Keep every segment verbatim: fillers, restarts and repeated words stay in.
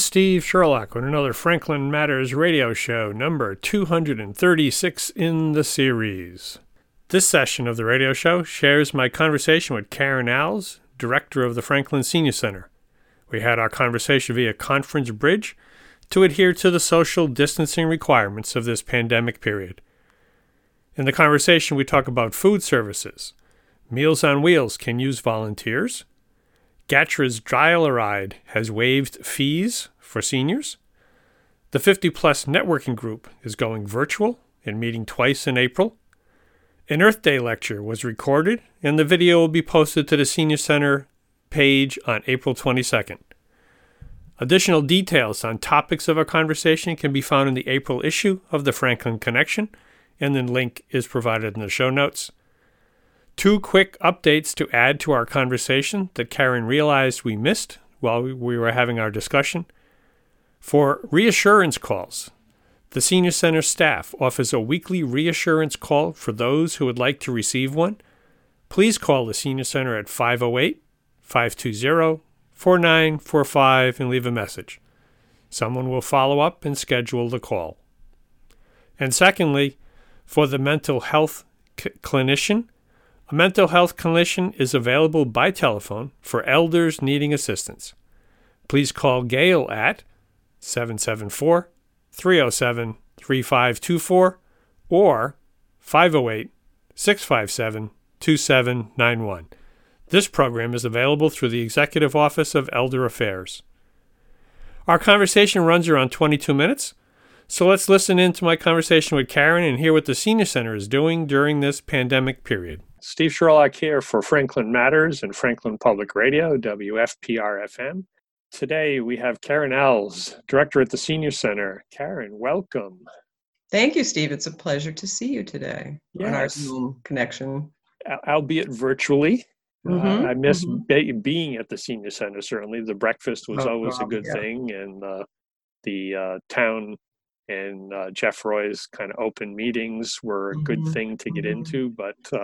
Steve Sherlock with another Franklin Matters radio show, number two hundred thirty-six in the series. This session of the radio show shares my conversation with Karen Alls, director of the Franklin Senior Center. We had our conversation via conference bridge to adhere to the social distancing requirements of this pandemic period. In the conversation, we talk about food services. Meals on Wheels can use volunteers. GATRA's Dial-A-Ride has waived fees for seniors. The fifty plus networking group is going virtual and meeting twice in April. An Earth Day lecture was recorded, and the video will be posted to the Senior Center page on April twenty-second. Additional details on topics of our conversation can be found in the April issue of the Franklin Connection, and the link is provided in the show notes. Two quick updates to add to our conversation that Karen realized we missed while we were having our discussion. For reassurance calls, the Senior Center staff offers a weekly reassurance call for those who would like to receive one. Please call the Senior Center at five oh eight, five two zero, four nine four five and leave a message. Someone will follow up and schedule the call. And secondly, for the mental health c- clinician, a mental health clinician is available by telephone for elders needing assistance. Please call Gail at seven seven four, three oh seven, three five two four or five oh eight, six five seven, two seven nine one. This program is available through the Executive Office of Elder Affairs. Our conversation runs around twenty-two minutes, so let's listen in to my conversation with Karen and hear what the Senior Center is doing during this pandemic period. Steve Sherlock here for Franklin Matters and Franklin Public Radio, W F P R F M. Today we have Karen Alls, director at the Senior Center. Karen, welcome. Thank you, Steve. It's a pleasure to see you today yes. on our Zoom connection. Albeit virtually. Mm-hmm. Uh, I miss mm-hmm. be- being at the Senior Center, certainly. The breakfast was oh, always oh, a good yeah. thing, and uh, the uh, town and uh, Jeff Roy's kind of open meetings were a good mm-hmm. thing to get mm-hmm. into, but um,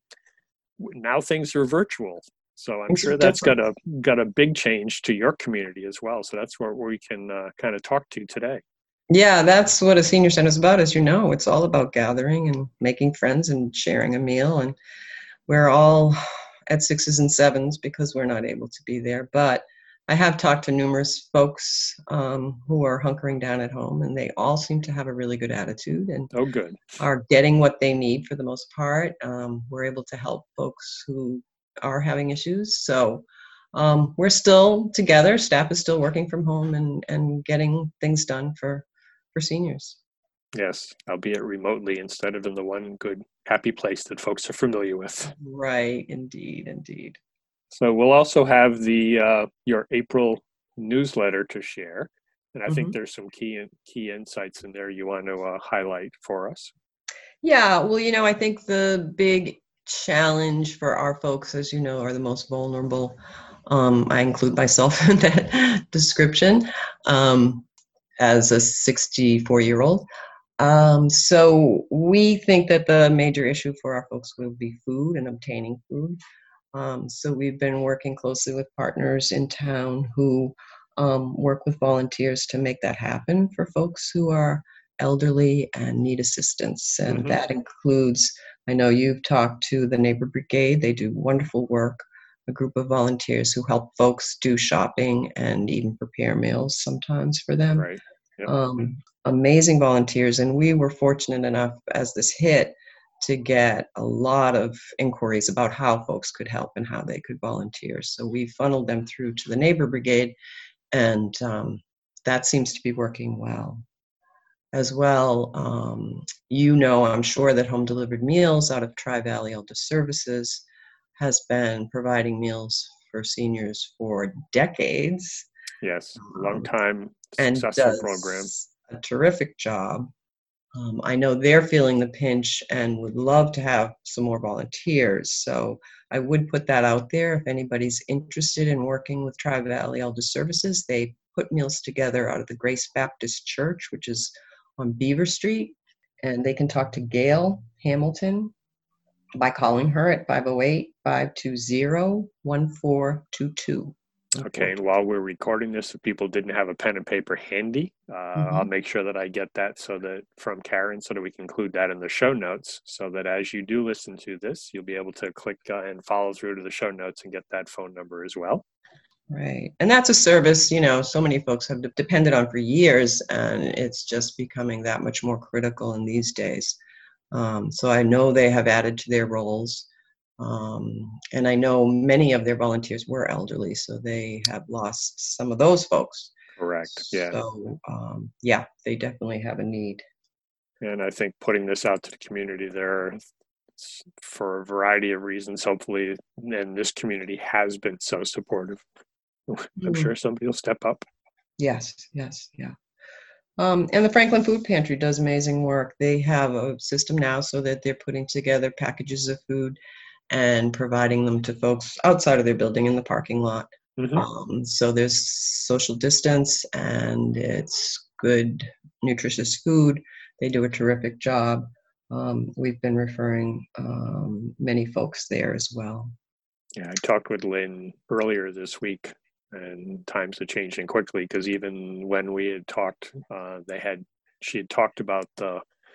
mm-hmm. now things are virtual. So I'm things sure that's got a got a big change to your community as well. So that's where we can uh, kind of talk to today. Yeah, that's what a Senior Center is about, as you know. It's all about gathering and making friends and sharing a meal. And we're all at sixes and sevens because we're not able to be there. But I have talked to numerous folks um, who are hunkering down at home, and they all seem to have a really good attitude and oh, good. are getting what they need for the most part. Um, we're able to help folks who are having issues. So um, we're still together. Staff is still working from home and, and getting things done for, for seniors. Yes, albeit remotely instead of in the one good, happy place that folks are familiar with. Right, indeed, indeed. So we'll also have the uh, your April newsletter to share, and I mm-hmm. think there's some key key insights in there you want to uh, highlight for us. Yeah, well, you know, I think the big challenge for our folks, as you know, are the most vulnerable. Um, I include myself in that description um, as a sixty-four-year-old. Um, so we think that the major issue for our folks will be food and obtaining food. Um, so we've been working closely with partners in town who um, work with volunteers to make that happen for folks who are elderly and need assistance. And mm-hmm. that includes, I know you've talked to the Neighbor Brigade. They do wonderful work, a group of volunteers who help folks do shopping and even prepare meals sometimes for them. Right. Yep. Um, amazing volunteers. And we were fortunate enough as this hit to get a lot of inquiries about how folks could help and how they could volunteer. So we funneled them through to the Neighbor Brigade, and um, that seems to be working well. As well, um, you know, I'm sure that Home Delivered Meals out of Tri-Valley Elder Services has been providing meals for seniors for decades. Yes, long time, um, successful and does program. A terrific job. Um, I know they're feeling the pinch and would love to have some more volunteers. So I would put that out there. If anybody's interested in working with Tri-Valley Elder Services, they put meals together out of the Grace Baptist Church, which is on Beaver Street. And they can talk to Gail Hamilton by calling her at five oh eight, five two zero, one four two two. Okay, and while we're recording this, if people didn't have a pen and paper handy, uh, mm-hmm. I'll make sure that I get that so that from Karen, so that we can include that in the show notes, so that as you do listen to this, you'll be able to click uh, and follow through to the show notes and get that phone number as well. Right. And that's a service, you know, so many folks have depended on for years, and it's just becoming that much more critical in these days. Um, so I know they have added to their roles. Um, and I know many of their volunteers were elderly, so they have lost some of those folks. Correct. Yeah. So, um, yeah, they definitely have a need. And I think putting this out to the community there, for a variety of reasons, hopefully, and this community has been so supportive. I'm mm. sure somebody will step up. Yes, yes, yeah. Um, and the Franklin Food Pantry does amazing work. They have a system now so that they're putting together packages of food and providing them to folks outside of their building in the parking lot. Mm-hmm. Um, so there's social distance and it's good, nutritious food. They do a terrific job. Um, we've been referring um, many folks there as well. Yeah, I talked with Lynn earlier this week, and times are changing quickly, because even when we had talked, uh, they had she had talked about the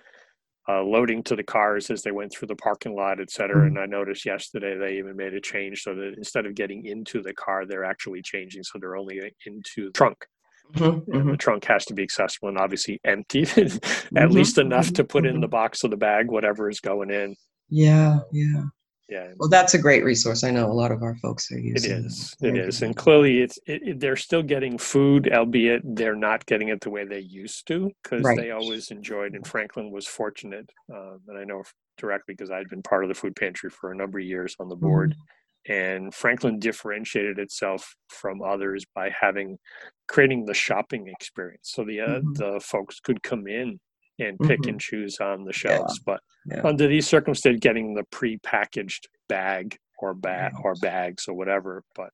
Uh, loading to the cars as they went through the parking lot, et cetera. Mm-hmm. And I noticed yesterday they even made a change so that instead of getting into the car, they're actually changing. So they're only into the trunk. Mm-hmm. And mm-hmm. the trunk has to be accessible and obviously emptied, at mm-hmm. least enough to put mm-hmm. in the box of the bag, whatever is going in. Yeah, yeah. Yeah. Well, that's a great resource. I know a lot of our folks are using it. It is. It is. And clearly it's it, it, they're still getting food, albeit they're not getting it the way they used to, because right. they always enjoyed, and Franklin was fortunate, uh, and I know directly because I'd been part of the food pantry for a number of years on the board. Mm-hmm. And Franklin differentiated itself from others by having, creating the shopping experience. So the, uh, mm-hmm. the folks could come in and pick mm-hmm. and choose on the shelves, yeah. but yeah. under these circumstances, getting the pre-packaged bag or bag or bags or whatever. But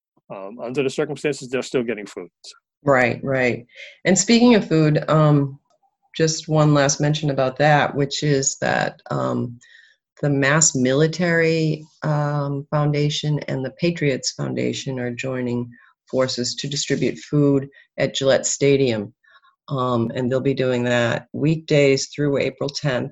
um, under the circumstances, they're still getting food. So. Right, right. And speaking of food, um, just one last mention about that, which is that um, the Mass Military um, Foundation and the Patriots Foundation are joining forces to distribute food at Gillette Stadium. Um, and they'll be doing that weekdays through April tenth.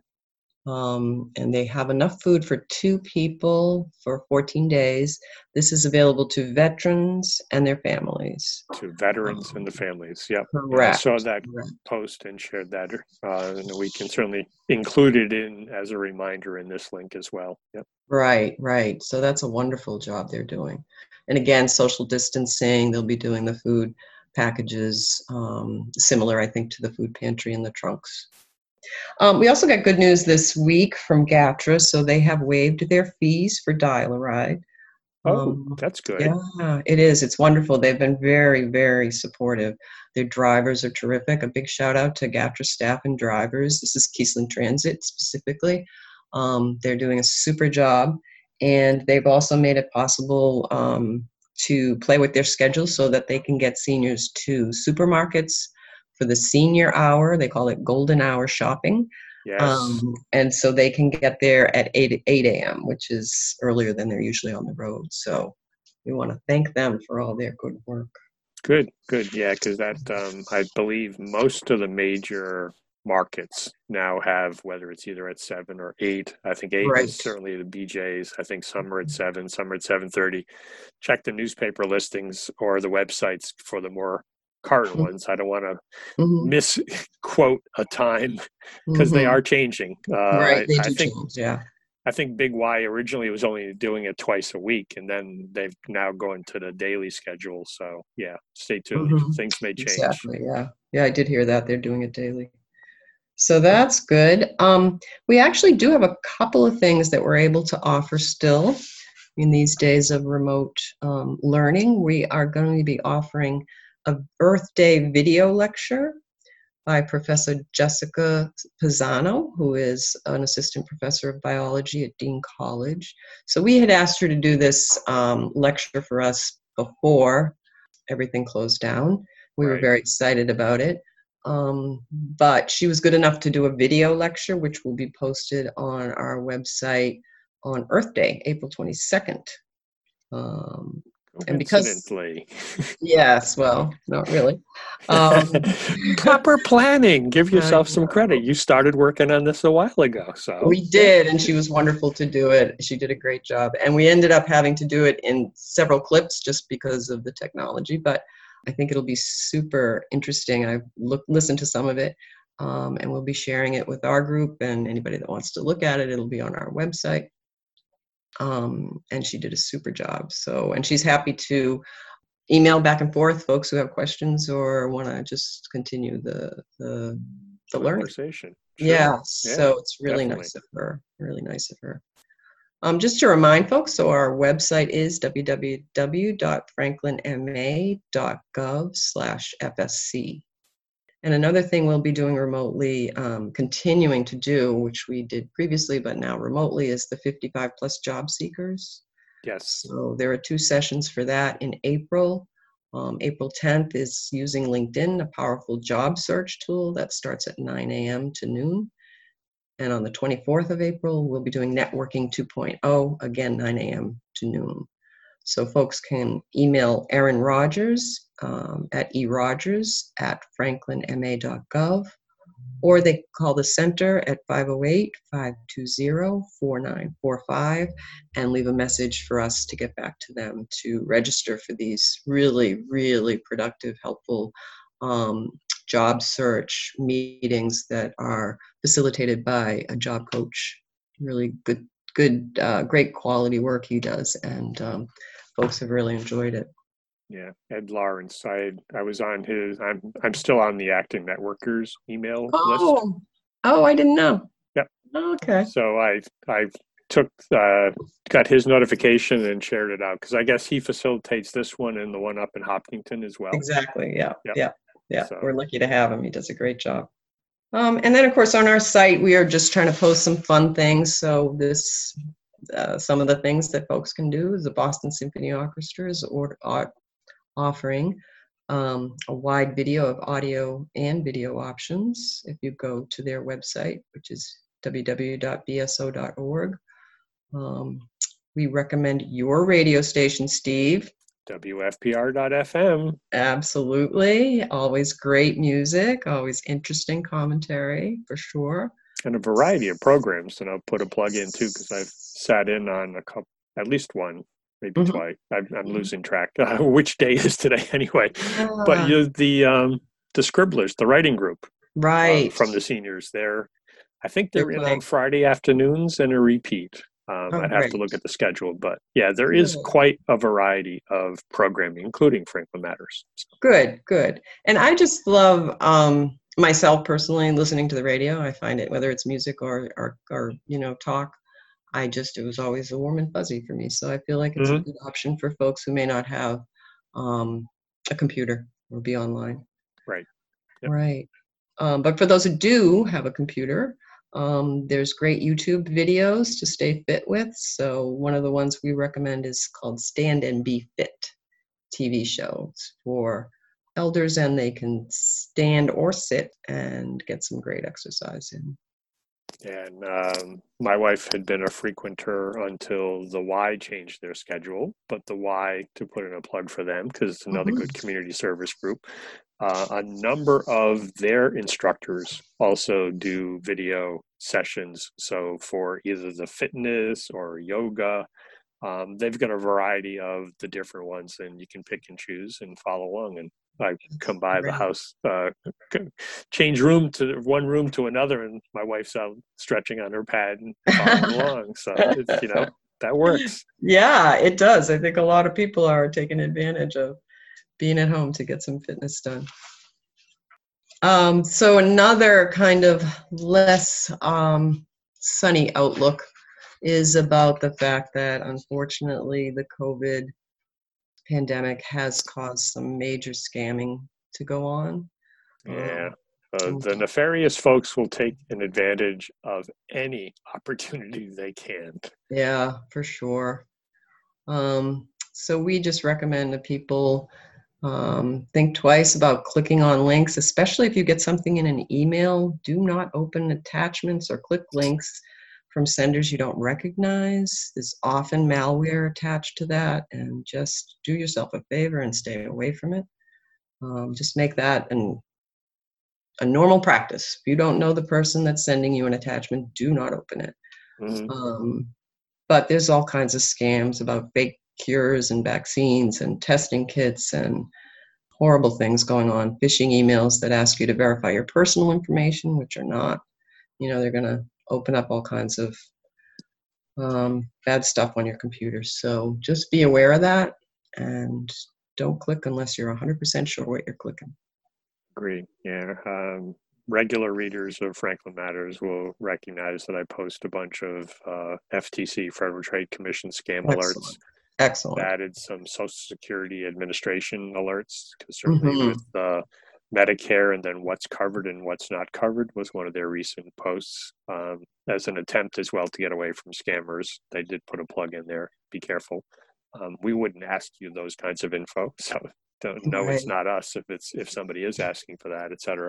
Um, and they have enough food for two people for fourteen days. This is available to veterans and their families. To veterans um, and the families, yep. Correct. I saw that correct. Post and shared that. Uh, and we can certainly include it in as a reminder in this link as well. Yep. Right, right. So that's a wonderful job they're doing. And again, social distancing, they'll be doing the food packages, um, similar, I think, to the food pantry in the trunks. Um, we also got good news this week from GATRA, so they have waived their fees for Dial-A-Ride. Oh, um, that's good. Yeah, it is. It's wonderful. They've been very, very supportive. Their drivers are terrific. A big shout out to GATRA staff and drivers. This is Keesland Transit specifically. Um, they're doing a super job, and they've also made it possible um, to play with their schedule so that they can get seniors to supermarkets for the senior hour. They call it golden hour shopping. Yes. Um, and so they can get there at eight a.m., which is earlier than they're usually on the road. So we want to thank them for all their good work. Good, good. Yeah, because that, um, I believe most of the major markets now have, whether it's either at seven or eight. I think eight right. is certainly the B J's. I think some are at seven, some are at seven thirty. Check the newspaper listings or the websites for the more current mm-hmm. ones. I don't want to mm-hmm. misquote a time because mm-hmm. they are changing. Uh, right, they I, do I think, change, yeah. I think Big Y originally was only doing it twice a week, and then they've now gone to the daily schedule. So yeah, stay tuned. Mm-hmm. Things may change. Exactly. Yeah. Yeah, I did hear that. They're doing it daily. So that's good. Um, we actually do have a couple of things that we're able to offer still in these days of remote um, learning. We are going to be offering a Earth Day video lecture by Professor Jessica Pisano, who is an assistant professor of biology at Dean College. So we had asked her to do this um, lecture for us before everything closed down. We right. were very excited about it. Um, but she was good enough to do a video lecture, which will be posted on our website on Earth Day, April twenty-second. Um, And because, Coincidentally. yes, well, not really. Um, Proper planning. Give I yourself some know. credit. You started working on this a while ago. So We did, and she was wonderful to do it. She did a great job. And we ended up having to do it in several clips just because of the technology. But I think it'll be super interesting. I've looked, listened to some of it, um, and we'll be sharing it with our group. And anybody that wants to look at it, it'll be on our website. Um, and she did a super job. So, and she's happy to email back and forth folks who have questions or want to just continue the the, the learning. Conversation. Sure. Yeah, so Yeah, it's really definitely. nice of her. Really nice of her. Um, just to remind folks, so our website is w w w dot franklin m a dot gov slash f s c. And another thing we'll be doing remotely, um, continuing to do, which we did previously, but now remotely, is the fifty-five plus job seekers. Yes. So there are two sessions for that in April. Um, April tenth is using LinkedIn, a powerful job search tool that starts at nine a m to noon. And on the twenty-fourth of April, we'll be doing Networking two point oh, again, nine a m to noon. So folks can email Erin Rogers um, at erogers at franklin m a dot gov, or they call the center at five oh eight, five two zero, four nine four five and leave a message for us to get back to them to register for these really, really productive, helpful um, job search meetings that are facilitated by a job coach. Really good, good, uh, great quality work he does, and um, folks have really enjoyed it. Yeah, Ed Lawrence. I I was on his. I'm I'm still on the Acting Networkers email list. Oh, oh, I didn't know. Yep. Okay. So I I took uh, got his notification and shared it out because I guess he facilitates this one and the one up in Hopkinton as well. Exactly. Yeah. Yep. Yeah. Yeah. So. We're lucky to have him. He does a great job. Um, and then, of course, on our site, we are just trying to post some fun things. So this, uh, some of the things that folks can do is the Boston Symphony Orchestra is or, or, offering um, a wide video of audio and video options. If you go to their website, which is w w w dot b s o dot org. Um, we recommend your radio station, Steve. W F P R dot F M. Absolutely. Always great music, always interesting commentary, for sure. And a variety of programs, and I'll put a plug in too, because I've sat in on a couple, at least one, maybe mm-hmm. twice. I'm, I'm losing track. Uh, which day is today anyway? Yeah. But you, the um, the Scribblers, the writing group, right, uh, from the seniors, they're, I think they're, they're in playing. on Friday afternoons and a repeat. Um, oh, I'd have great. to look at the schedule, but yeah, there is good. quite a variety of programming, including Franklin Matters. So. Good, good. And I just love um, myself personally listening to the radio. I find it, whether it's music or, or, or you know, talk, I just, it was always a warm and fuzzy for me. So I feel like it's mm-hmm. a good option for folks who may not have um, a computer or be online. Right. Yep. Right. Um, but for those who do have a computer, Um, there's great YouTube videos to stay fit with. So one of the ones we recommend is called Stand and Be Fit T V shows for elders, and they can stand or sit and get some great exercise in. And um, my wife had been a frequenter until the Y changed their schedule, but the Y, to put in a plug for them, because it's another mm-hmm. good community service group, uh, a number of their instructors also do video sessions. So for either the fitness or yoga, um, they've got a variety of the different ones, and you can pick and choose and follow along. And I come by the house, uh, change room to one room to another, and my wife's out stretching on her pad and following along. So, it's, you know, that works. Yeah, it does. I think a lot of people are taking advantage of being at home to get some fitness done. Um, so another kind of less um, sunny outlook is about the fact that, unfortunately, the COVID pandemic has caused some major scamming to go on. Yeah, uh, the nefarious folks will take an advantage of any opportunity they can. Yeah, for sure. Um, so we just recommend that people um, think twice about clicking on links, especially if you get something in an email. Do not open attachments or click links from senders you don't recognize. There's often malware attached to that, and just do yourself a favor and stay away from it. Um, just make that an, a normal practice. If you don't know the person that's sending you an attachment, do not open it. Mm-hmm. Um, but there's all kinds of scams about fake cures and vaccines and testing kits and horrible things going on. Phishing emails that ask you to verify your personal information, which are not. You know, they're going to open up all kinds of um, bad stuff on your computer. So just be aware of that and don't click unless you're one hundred percent sure what you're clicking. Agreed. Yeah. Um, regular readers of Franklin Matters will recognize that I post a bunch of uh, F T C, Federal Trade Commission scam Excellent. alerts. Excellent. Added some Social Security Administration alerts, because certainly Mm-hmm. with uh, Medicare and then what's covered and what's not covered was one of their recent posts um, as an attempt as well to get away from scammers. They did put a plug in there. Be careful. Um, we wouldn't ask you those kinds of info, so don't know Right. it's not us if it's if somebody is asking for that, et cetera.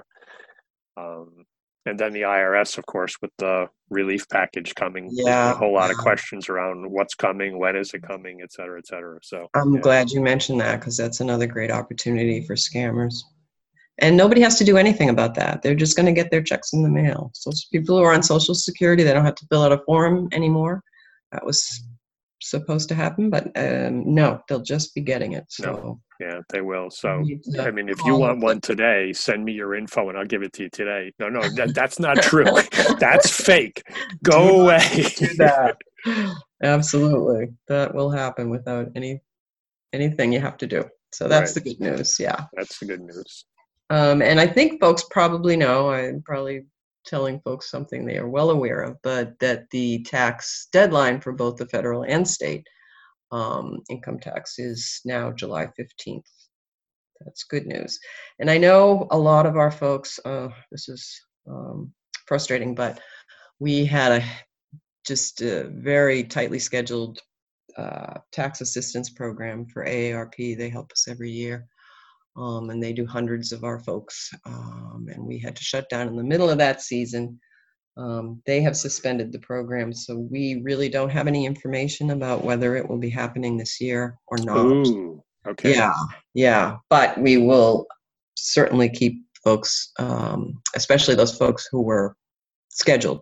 Um, and then the I R S, of course, with the relief package coming, Yeah. a whole lot of yeah. questions around what's coming, when is it coming, et cetera, et cetera. So I'm yeah. glad you mentioned that, because that's another great opportunity for scammers. And nobody has to do anything about that. They're just going to get their checks in the mail. So people who are on Social Security, they don't have to fill out a form anymore. That was supposed to happen, but um, no, they'll just be getting it. So No. Yeah, they will. So, you need to I mean, if you call want one them. today, send me your info and I'll give it to you today. No, no, that, that's not true. That's fake. Go Do not away. do that. Absolutely. That will happen without any anything you have to do. So that's Right. the good news. Yeah. That's the good news. Um, and I think folks probably know, I'm probably telling folks something they are well aware of, but that the tax deadline for both the federal and state um, income tax is now July fifteenth. That's good news. And I know a lot of our folks, uh, this is um, frustrating, but we had a just a very tightly scheduled uh, tax assistance program for A A R P. They help us every year. Um, and they do hundreds of our folks. Um, and we had to shut down in the middle of that season. Um, they have suspended the program, so we really don't have any information about whether it will be happening this year or not. Ooh, okay. Yeah, yeah. But we will certainly keep folks, um, especially those folks who were scheduled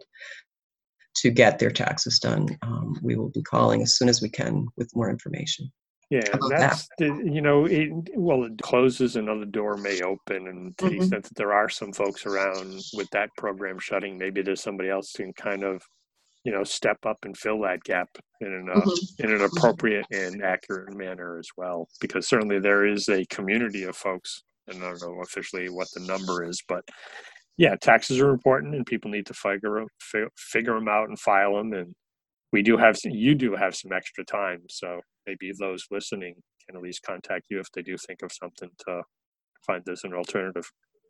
to get their taxes done. Um, we will be calling as soon as we can with more information. Yeah, and that's, the, you know, it, well, it closes, another door may open, and to Mm-hmm. the extent that there are some folks around with that program shutting, maybe there's somebody else who can kind of, you know, step up and fill that gap in an, uh, Mm-hmm. in an appropriate and accurate manner as well. Because certainly there is a community of folks, and I don't know officially what the number is, but yeah, taxes are important, and people need to figure figure them out and file them. And we do have, you do have some extra time, so maybe those listening can at least contact you if they do think of something to find this an alternative.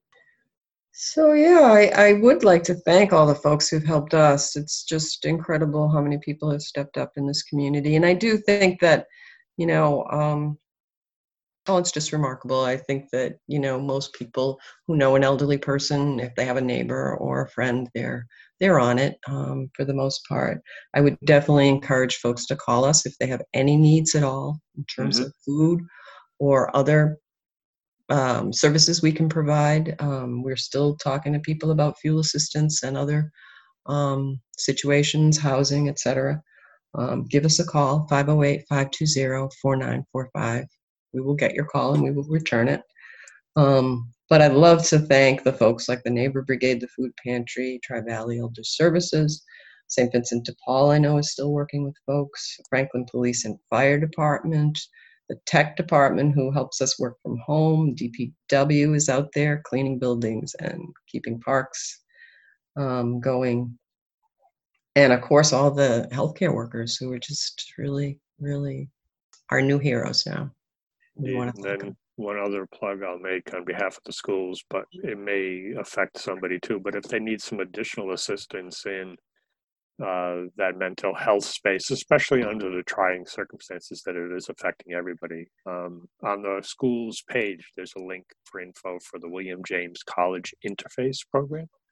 So yeah, I, I would like to thank all the folks who've helped us. It's just incredible how many people have stepped up in this community. And I do think that, you know, um, oh, it's just remarkable. I think that, you know, most people who know an elderly person, if they have a neighbor or a friend, they're they're on it um, for the most part. I would definitely encourage folks to call us if they have any needs at all in terms Mm-hmm. of food or other um, services we can provide. Um, we're still talking to people about fuel assistance and other um, situations, housing, et cetera. Um, give us a call, five oh eight, five two zero, four nine four five. We will get your call and we will return it. Um, but I'd love to thank the folks like the Neighbor Brigade, the Food Pantry, Tri-Valley Elder Services, Saint Vincent de Paul, I know is still working with folks, Franklin Police and Fire Department, the Tech Department who helps us work from home, D P W is out there cleaning buildings and keeping parks um, going. And of course, all the healthcare workers who are just really, really our new heroes now. We Yeah, want and to thank then them. one other plug I'll make on behalf of the schools, but it may affect somebody too. But if they need some additional assistance in uh, that mental health space, especially under the trying circumstances that it is affecting everybody, um, on the school's page, there's a link for info for the William James College Interface Program.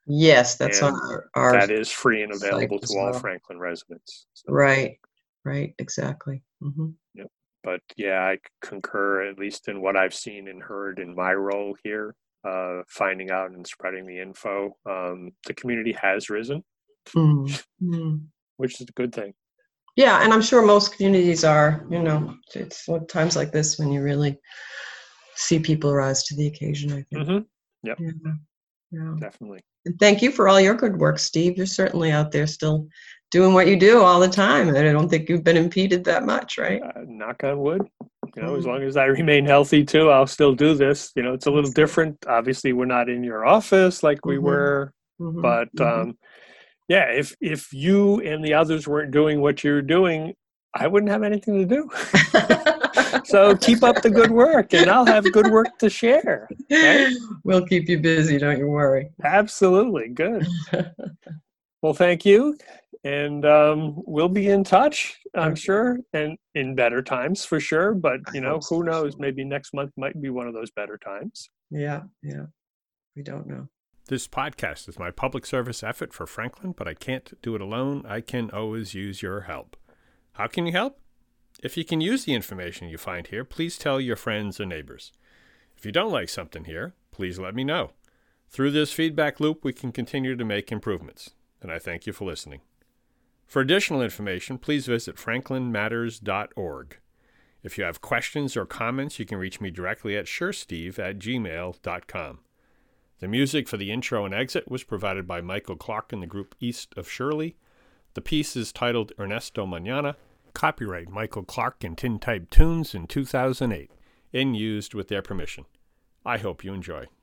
Yes, that's and on our, our that is free and site available as to all well. Franklin residents. So, Right, right, exactly. Mm-hmm. yep. But yeah, I concur, at least in what I've seen and heard in my role here, uh, finding out and spreading the info. Um, the community has risen, Mm-hmm. which is a good thing. Yeah, and I'm sure most communities are, you know, it's times like this when you really see people rise to the occasion, I think. Mm-hmm. Yep. Yeah, yeah. Definitely. And thank you for all your good work, Steve. You're certainly out there still doing what you do all the time. And I don't think you've been impeded that much, right? Uh, knock on wood. You know, Mm. as long as I remain healthy too, I'll still do this. You know, it's a little different. Obviously, we're not in your office like we Mm-hmm. were, Mm-hmm. but um, yeah, if if you and the others weren't doing what you're doing, I wouldn't have anything to do. So keep up the good work, and I'll have good work to share. Right? We'll keep you busy, don't you worry. Absolutely. Good. Well, thank you. And um, we'll be in touch, I'm Okay. sure, and in better times for sure. But, you I know, hope so, who knows? sure. Maybe next month might be one of those better times. Yeah, yeah. We don't know. This podcast is my public service effort for Franklin, but I can't do it alone. I can always use your help. How can you help? If you can use the information you find here, please tell your friends and neighbors. If you don't like something here, please let me know. Through this feedback loop, we can continue to make improvements, and I thank you for listening. For additional information, please visit franklin matters dot org. If you have questions or comments, you can reach me directly at suresteve at gmail dot com. The music for the intro and exit was provided by Michael Clark and the group East of Shirley. The piece is titled Ernesto Mañana. Copyright Michael Clark and Tintype Tunes in two thousand eight, and used with their permission. I hope you enjoy.